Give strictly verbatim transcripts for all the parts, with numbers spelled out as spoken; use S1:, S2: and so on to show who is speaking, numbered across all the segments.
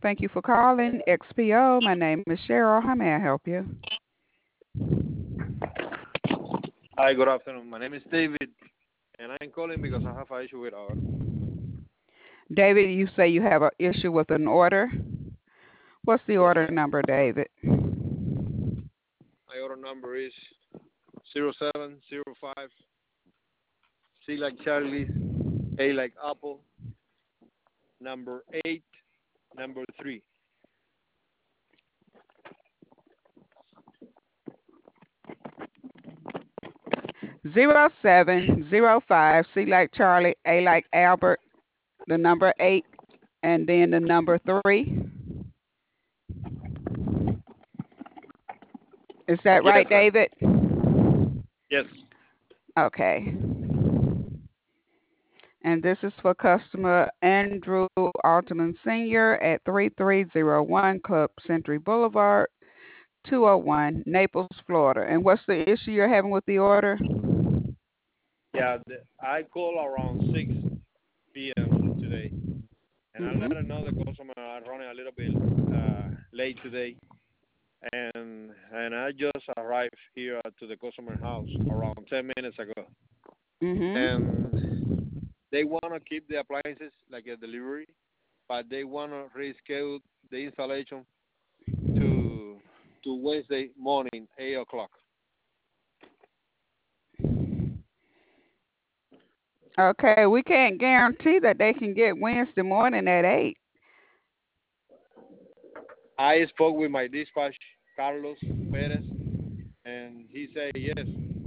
S1: Thank you for calling X P O. My name is Cheryl. How may I help you?
S2: Hi, good afternoon. My name is David, and I'm calling because I have an issue with our.
S1: David, you say you have an issue with an order. What's the
S2: Yes,
S1: order
S2: ma'am.
S1: number, David?
S2: My order number is zero seven zero five C like Charlie, A like Apple, number eight, number three.
S1: Zero seven zero five C like Charlie, A like Albert, the number eight, and then the number three. Is that
S2: Yes,
S1: right,
S2: ma'am.
S1: David?
S2: Yes.
S1: Okay. And this is for customer Andrew Altman Senior at thirty-three oh one Club Century Boulevard, two oh one, Naples, Florida. And what's the issue you're having with the order?
S2: Yeah, the, I call around six p m today, and I let her
S1: Mm-hmm.
S2: know the customer are running a little bit uh, late today, and and I just arrived here to the customer house around ten minutes ago, and
S1: Mm-hmm.
S2: they want to keep the appliances like a delivery, but they want to reschedule the installation to to Wednesday morning, eight o'clock.
S1: Okay, we can't guarantee that they can get Wednesday morning at eight.
S2: I spoke with my dispatch, Carlos Perez, and he said yes.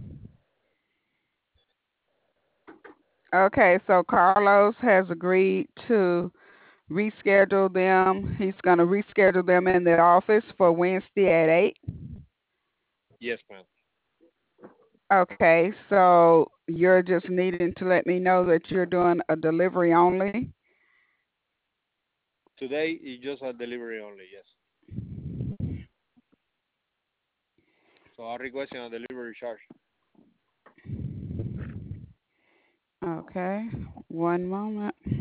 S1: Okay, so Carlos has agreed to reschedule them. He's going to reschedule them in the office for Wednesday at eight.
S2: Yes, ma'am.
S1: Okay, so you're just needing to let me know that you're doing a delivery only.
S2: Today is just a delivery only, yes. So I'm requesting a delivery charge.
S1: Okay, one moment.